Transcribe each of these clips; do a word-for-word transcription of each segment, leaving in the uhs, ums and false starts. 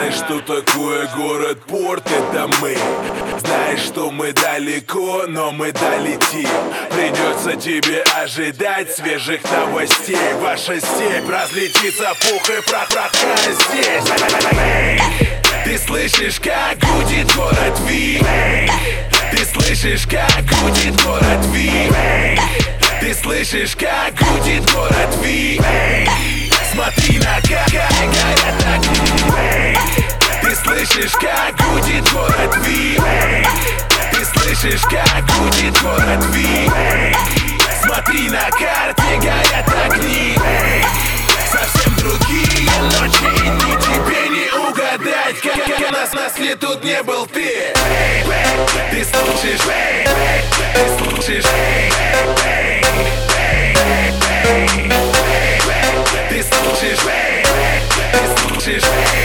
знаешь, что такое город-порт? Это мы. Знаешь, что мы далеко, но мы долетим. Придется тебе ожидать свежих новостей. Ваша степь разлетится в пух и прах здесь. Ты слышишь, как гудит город Ви? Ты слышишь, как гудит город Ви? Ты слышишь, как гудит город Ви? Смотри на как горят огни. Ты слышишь, как гудит город Ви? Ты слышишь, как гудит город Ви? Смотри на карте горят огни. Совсем другие ночи, и ни тебе не угадать, как нас нас ли тут не был ты. Ты слышишь, ты слышишь, ты слышишь, ты слышишь,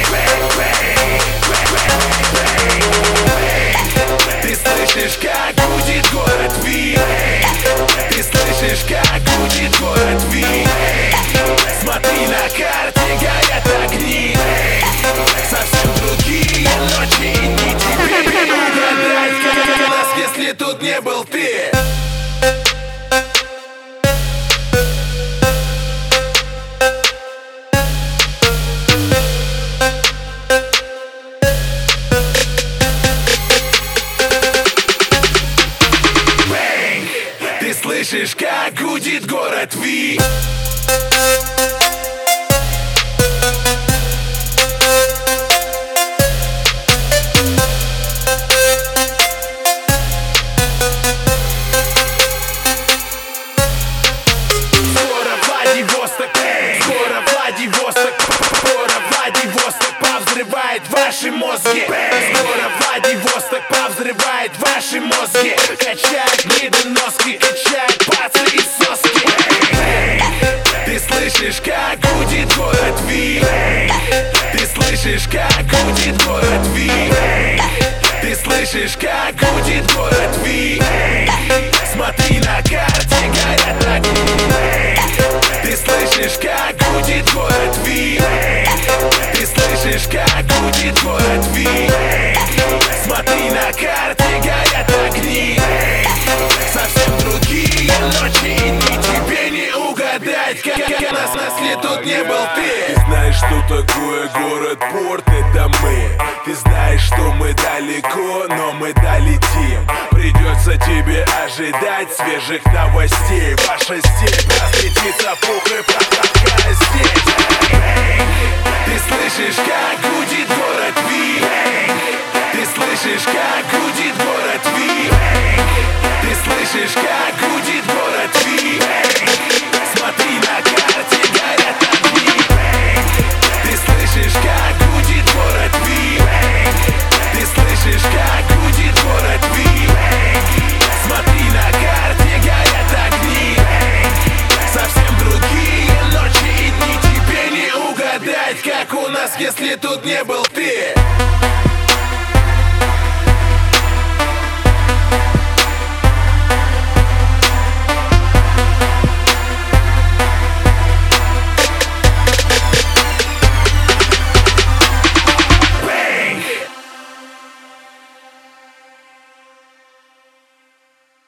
ты слышишь, как гудит город Ви? Ты слышишь, как гудит город Ви? Смотри на карте горят огни. Совсем другие ночи, и ни тебе не угадать, как нас, если тут не был ты. Ты слышишь, как гудит город Ви? Скоро Владивосток, скоро Владивосток, скоро Владивосток повзрывает ваши мозги. Скоро Владивосток повзрывает ваши мозги. Качает недоноски, качает пацы и соски. Ты слышишь, как гудит город Ви? Ты слышишь, как гудит город Ви? Ты слышишь, как гудит город Ви? Смотри на карте горят огни. Ты слышишь, как гудит город Ви? Ты слышишь, как гудит город Ви? Смотри на карте горят огни. Совсем другие ночи, и ни тебе не угадать, как нас нас ли тут не был ты. Ты знаешь, что такое город-порт? Это мы. Ты знаешь, что мы далеко, но мы долетим. Придется тебе ожидать свежих новостей. Ваша степь разлетится в пух и прах здесь. Ты слышишь, как гудит город Ви? Ты слышишь, как гудит город Ви? Ты слышишь, как гудит город Ви? Смотри на карте горят огни. Ты слышишь, как гудит город Ви? Ты слышишь, как гудит город Ви? Смотри на карте горят огни. Совсем другие ночи, и ни тебе не угадать, как у нас, если тут не был ты.